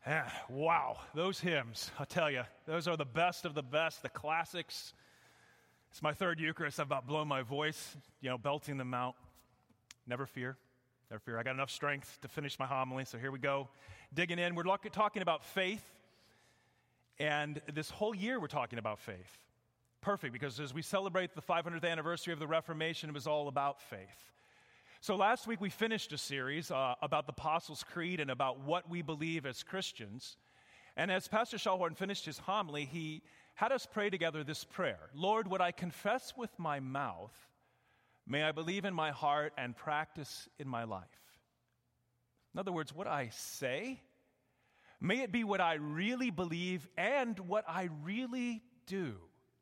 Wow, those hymns, I'll tell you, those are the best of the best, the classics. It's my third Eucharist. I've about blown my voice, belting them out. Never fear. I got enough strength to finish my homily, so here we go. Digging in, we're talking about faith, and this whole year we're talking about faith. Perfect, because as we celebrate the 500th anniversary of the Reformation, it was all about faith. So last week we finished a series about the Apostles' Creed and about what we believe as Christians. And as Pastor Schallhorn finished his homily, he had us pray together this prayer. Lord, what I confess with my mouth, may I believe in my heart and practice in my life. In other words, what I say, may it be what I really believe and what I really do.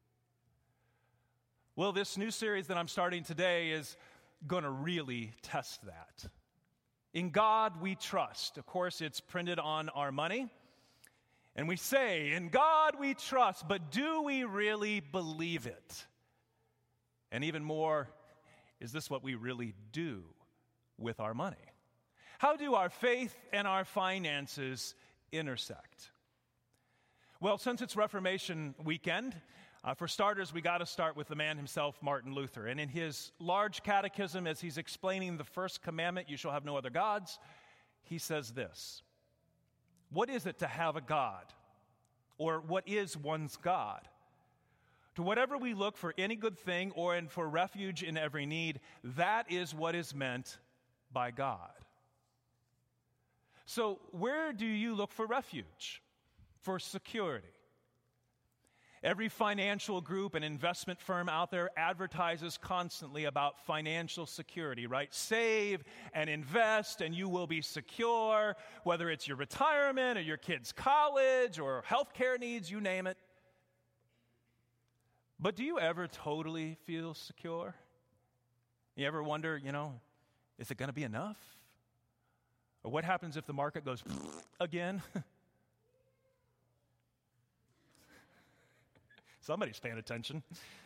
Well, this new series that I'm starting today is going to really test that. In God we trust. Of course, it's printed on our money. And we say, in God we trust, but do we really believe it? And even more, is this what we really do with our money? How do our faith and our finances intersect? Well, since it's Reformation weekend, for starters, we got to start with the man himself, Martin Luther. And in his large catechism, as he's explaining the first commandment, you shall have no other gods, he says this: what is it to have a God? Or what is one's God? To whatever we look for any good thing or for refuge in every need, that is what is meant by God. So where do you look for refuge, for security? Every financial group and investment firm out there advertises constantly about financial security, right? Save and invest and you will be secure, whether it's your retirement or your kids' college or healthcare needs, you name it. But do you ever totally feel secure? You ever wonder, is it going to be enough? Or what happens if the market goes again? Somebody's paying attention.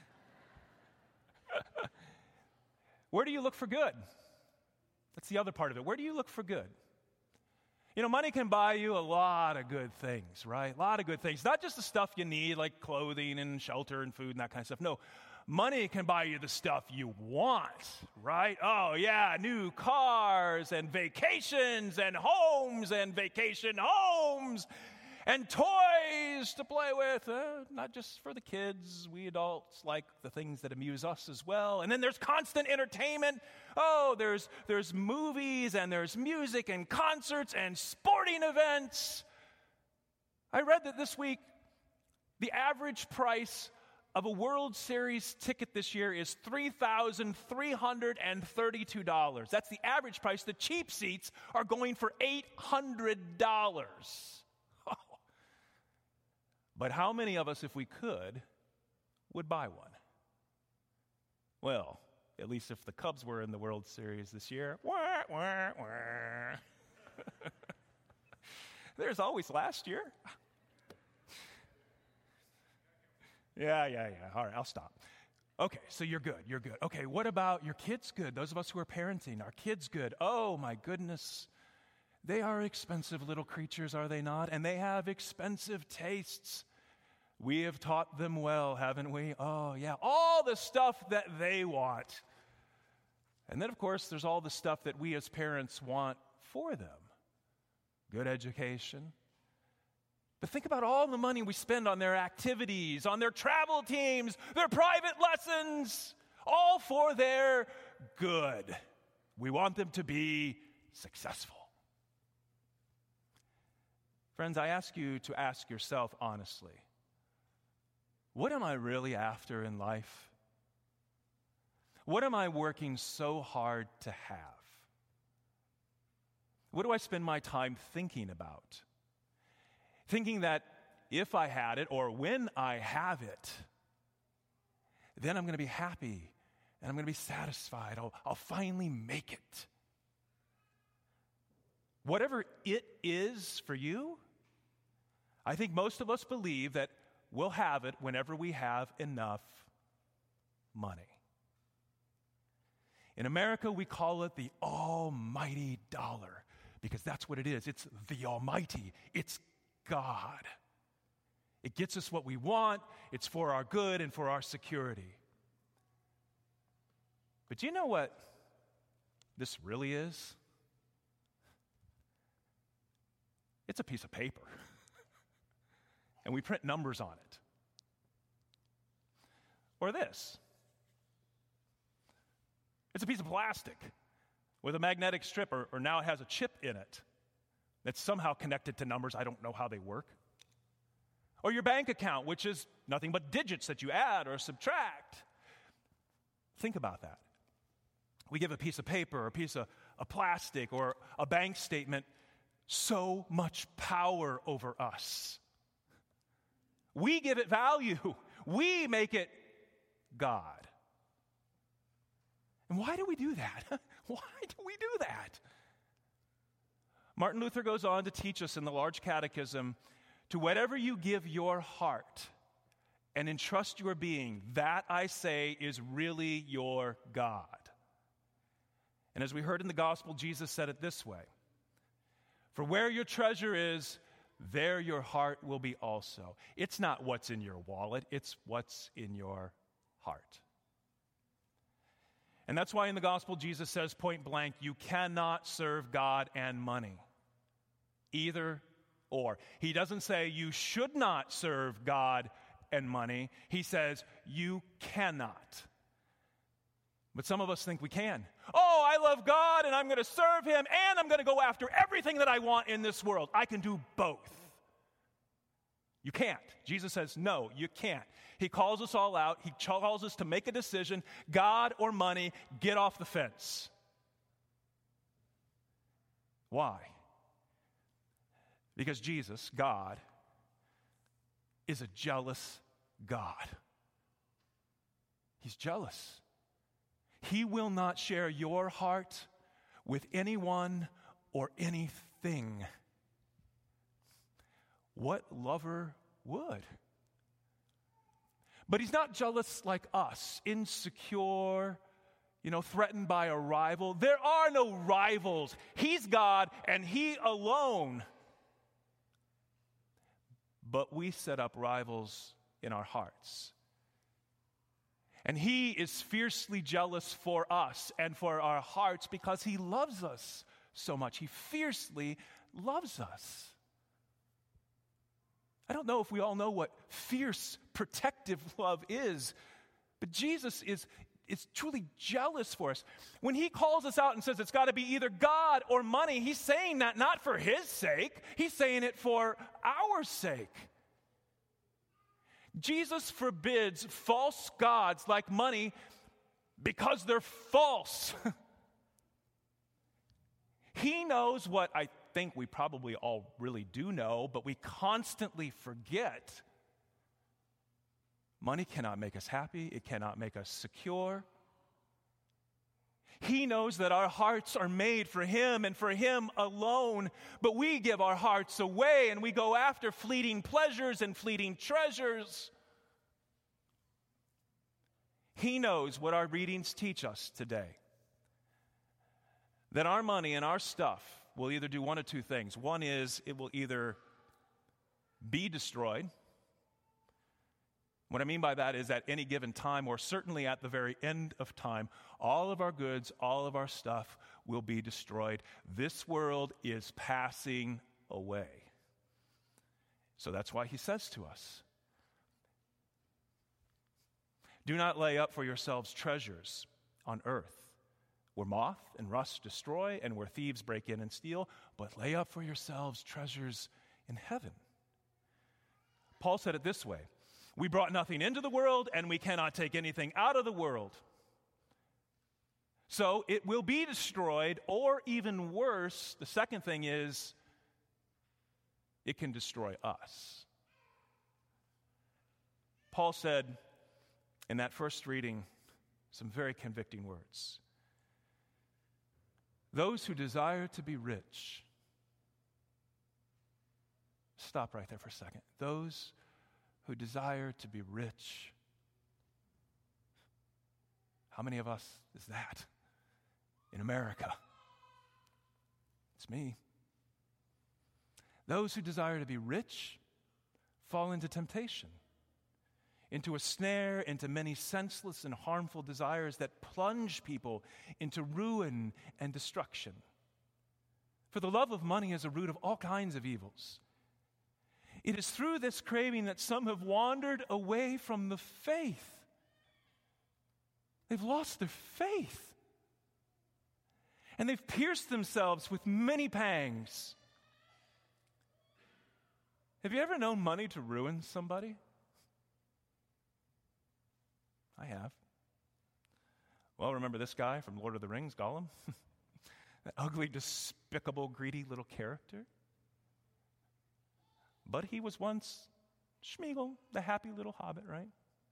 Where do you look for good? That's the other part of it. Where do you look for good? Money can buy you a lot of good things, right? A lot of good things. Not just the stuff you need, like clothing and shelter and food and that kind of stuff. No, money can buy you the stuff you want, right? Oh, yeah, new cars and vacations and homes and vacation homes. And toys to play with, not just for the kids. We adults like the things that amuse us as well. And then there's constant entertainment. Oh, there's movies and there's music and concerts and sporting events. I read that this week, the average price of a World Series ticket this year is $3,332. That's the average price. The cheap seats are going for $800. But how many of us, if we could, would buy one? Well, at least if the Cubs were in the World Series this year. Wah, wah, wah. There's always last year. Yeah. All right, I'll stop. Okay, so you're good. Okay, what about your kids good? Those of us who are parenting, our kids good? Oh, my goodness. They are expensive little creatures, are they not? And they have expensive tastes. We have taught them well, haven't we? Oh, yeah, all the stuff that they want. And then, of course, there's all the stuff that we as parents want for them. Good education. But think about all the money we spend on their activities, on their travel teams, their private lessons, all for their good. We want them to be successful. Friends, I ask you to ask yourself honestly, what am I really after in life? What am I working so hard to have? What do I spend my time thinking about? Thinking that if I had it or when I have it, then I'm going to be happy and I'm going to be satisfied. I'll finally make it. Whatever it is for you, I think most of us believe that we'll have it whenever we have enough money. In America, we call it the almighty dollar because that's what it is. It's the Almighty. It's God. It gets us what we want. It's for our good and for our security. But do you know what this really is? It's a piece of paper. And we print numbers on it. Or this. It's a piece of plastic with a magnetic strip, or now it has a chip in it that's somehow connected to numbers. I don't know how they work. Or your bank account, which is nothing but digits that you add or subtract. Think about that. We give a piece of paper, a piece of plastic, or a bank statement so much power over us. We give it value. We make it God. And why do we do that? Why do we do that? Martin Luther goes on to teach us in the Large Catechism, to whatever you give your heart and entrust your being, that, I say, is really your God. And as we heard in the gospel, Jesus said it this way: for where your treasure is, there your heart will be also. It's not what's in your wallet, it's what's in your heart. And that's why in the gospel, Jesus says point blank, you cannot serve God and money. Either or. He doesn't say you should not serve God and money. He says you cannot. But some of us think we can. Oh, I love God and I'm going to serve Him and I'm going to go after everything that I want in this world. I can do both. You can't. Jesus says, no, you can't. He calls us all out. He calls us to make a decision. God or money, get off the fence. Why? Because Jesus, God, is a jealous God. He's jealous. He will not share your heart with anyone or anything. What lover would? But He's not jealous like us, insecure, threatened by a rival. There are no rivals. He's God and He alone. But we set up rivals in our hearts. And He is fiercely jealous for us and for our hearts because He loves us so much. He fiercely loves us. I don't know if we all know what fierce, protective love is, but Jesus is truly jealous for us. When He calls us out and says it's got to be either God or money, He's saying that not for His sake, He's saying it for our sake. Jesus forbids false gods like money because they're false. He knows what I think we probably all really do know, but we constantly forget. Money cannot make us happy. It cannot make us secure. He knows that our hearts are made for Him and for Him alone, but we give our hearts away and we go after fleeting pleasures and fleeting treasures. He knows what our readings teach us today, that our money and our stuff will either do one of two things. One is it will either be destroyed. What I mean by that is at any given time, or certainly at the very end of time, all of our goods, all of our stuff will be destroyed. This world is passing away. So that's why He says to us, do not lay up for yourselves treasures on earth, where moth and rust destroy and where thieves break in and steal, but lay up for yourselves treasures in heaven. Paul said it this way: we brought nothing into the world and we cannot take anything out of the world. So it will be destroyed, or even worse, the second thing is it can destroy us. Paul said in that first reading some very convicting words. Those who desire to be rich. Stop right there for a second. Those who desire to be rich. How many of us is that in America? It's me. Those who desire to be rich fall into temptation, into a snare, into many senseless and harmful desires that plunge people into ruin and destruction. For the love of money is a root of all kinds of evils. It is through this craving that some have wandered away from the faith. They've lost their faith. And they've pierced themselves with many pangs. Have you ever known money to ruin somebody? I have. Well, remember this guy from Lord of the Rings, Gollum? That ugly, despicable, greedy little character? But he was once Schmeagol, the happy little hobbit, right?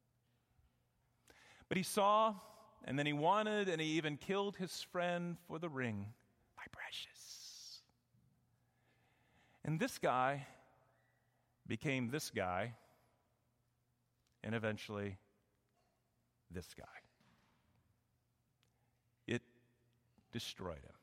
But he saw, and then he wanted, and he even killed his friend for the ring. My precious. And this guy became this guy, and eventually this guy. It destroyed him.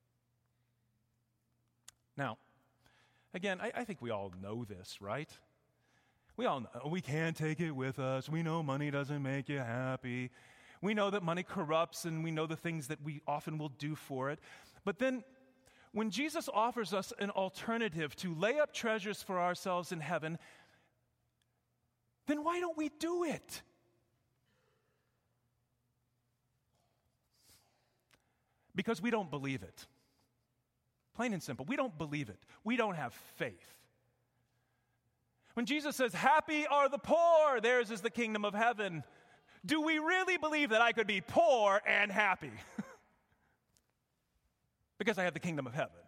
Now, again, I think we all know this, right? We all know we can't take it with us. We know money doesn't make you happy. We know that money corrupts, and we know the things that we often will do for it. But then, when Jesus offers us an alternative to lay up treasures for ourselves in heaven, then why don't we do it? Because we don't believe it. Plain and simple, we don't believe it. We don't have faith. When Jesus says, "Happy are the poor, theirs is the kingdom of heaven," do we really believe that I could be poor and happy? Because I have the kingdom of heaven.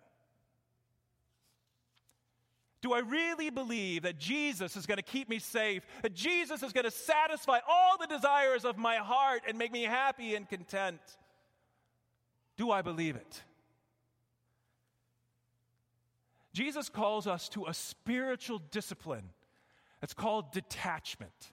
Do I really believe that Jesus is going to keep me safe, that Jesus is going to satisfy all the desires of my heart and make me happy and content? Do I believe it? Jesus calls us to a spiritual discipline that's called detachment.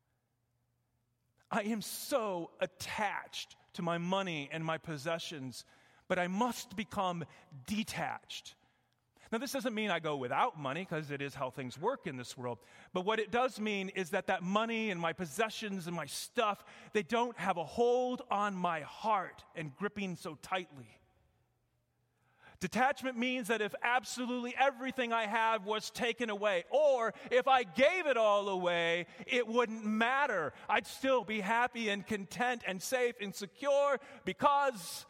I am so attached to my money and my possessions, but I must become detached. Now, this doesn't mean I go without money, because it is how things work in this world. But what it does mean is that money and my possessions and my stuff, they don't have a hold on my heart and gripping so tightly. Detachment means that if absolutely everything I have was taken away, or if I gave it all away, it wouldn't matter. I'd still be happy and content and safe and secure because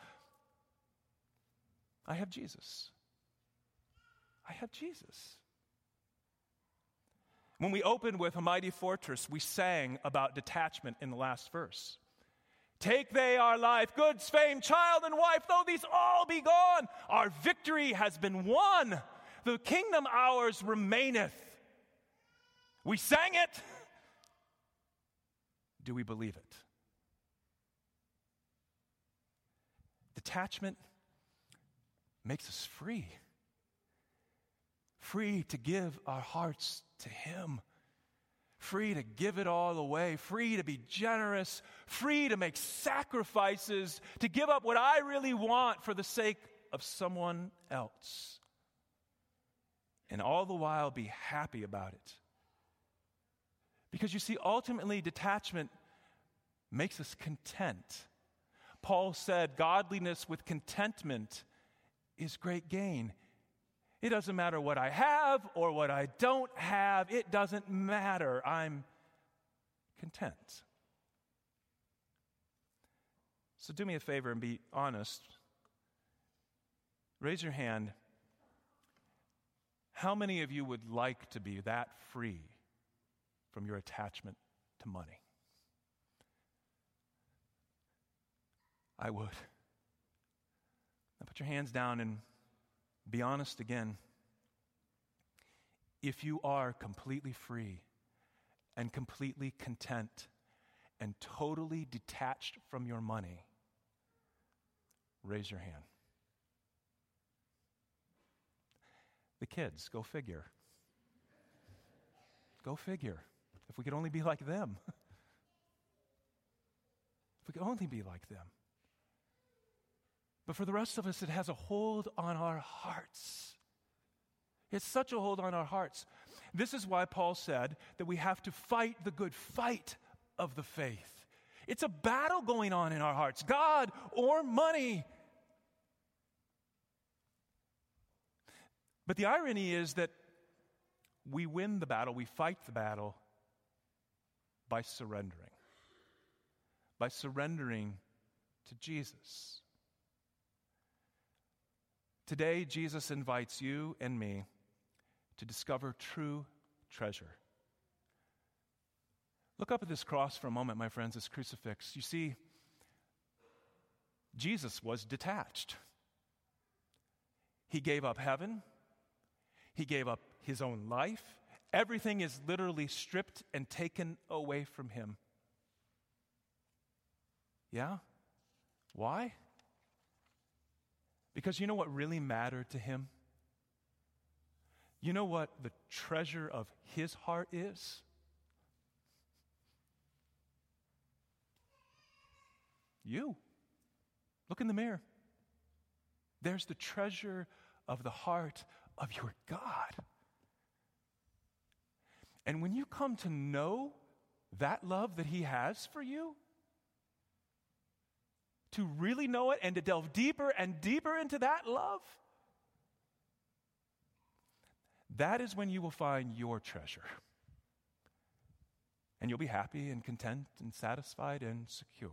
I have Jesus. I have Jesus. When we opened with A Mighty Fortress, we sang about detachment in the last verse. Take they our life, goods, fame, child, and wife, though these all be gone, our victory has been won. The kingdom ours remaineth. We sang it. Do we believe it? Detachment makes us free. Free to give our hearts to Him. Free to give it all away, free to be generous, free to make sacrifices, to give up what I really want for the sake of someone else. And all the while be happy about it. Because you see, ultimately, detachment makes us content. Paul said, godliness with contentment is great gain. It doesn't matter what I have or what I don't have. It doesn't matter. I'm content. So do me a favor and be honest. Raise your hand. How many of you would like to be that free from your attachment to money? I would. Now put your hands down and be honest again. If you are completely free and completely content and totally detached from your money, raise your hand. The kids, go figure. Go figure. If we could only be like them. If we could only be like them. But for the rest of us, it has a hold on our hearts. It's such a hold on our hearts. This is why Paul said that we have to fight the good fight of the faith. It's a battle going on in our hearts, God or money. But the irony is that we win the battle, we fight the battle by surrendering. By surrendering to Jesus. Today, Jesus invites you and me to discover true treasure. Look up at this cross for a moment, my friends, this crucifix. You see, Jesus was detached. He gave up heaven. He gave up his own life. Everything is literally stripped and taken away from him. Yeah? Why? Because you know what really mattered to him? You know what the treasure of his heart is? You. Look in the mirror. There's the treasure of the heart of your God. And when you come to know that love that he has for you, to really know it and to delve deeper and deeper into that love, that is when you will find your treasure. And you'll be happy and content and satisfied and secure.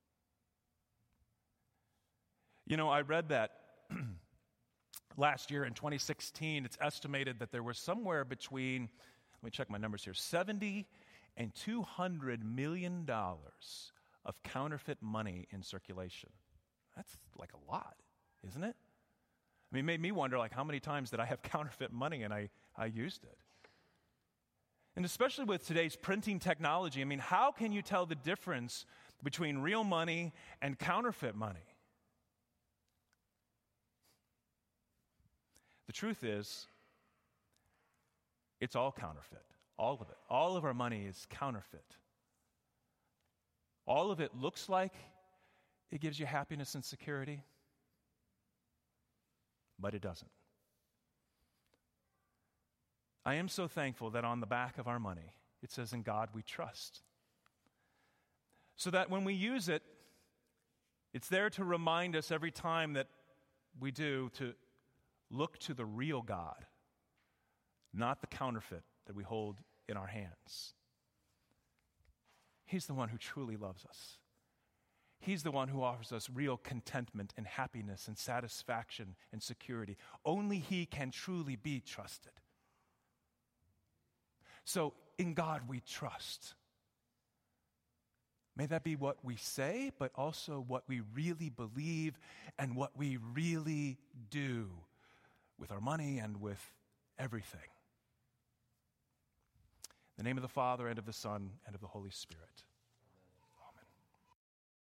You know, I read that last year in 2016, it's estimated that there was somewhere between, let me check my numbers here, $70 and $200 million of counterfeit money in circulation. That's like a lot, isn't it? I mean, it made me wonder, like, how many times did I have counterfeit money and I used it? And especially with today's printing technology, I mean, how can you tell the difference between real money and counterfeit money? The truth is, it's all counterfeit. All of it. All of our money is counterfeit. All of it looks like it gives you happiness and security, but it doesn't. I am so thankful that on the back of our money, it says, "In God we trust." So that when we use it, it's there to remind us every time that we do to look to the real God, not the counterfeit that we hold in our hands. He's the one who truly loves us. He's the one who offers us real contentment and happiness and satisfaction and security. Only he can truly be trusted. So, in God we trust. May that be what we say, but also what we really believe and what we really do with our money and with everything. In the name of the Father, and of the Son, and of the Holy Spirit.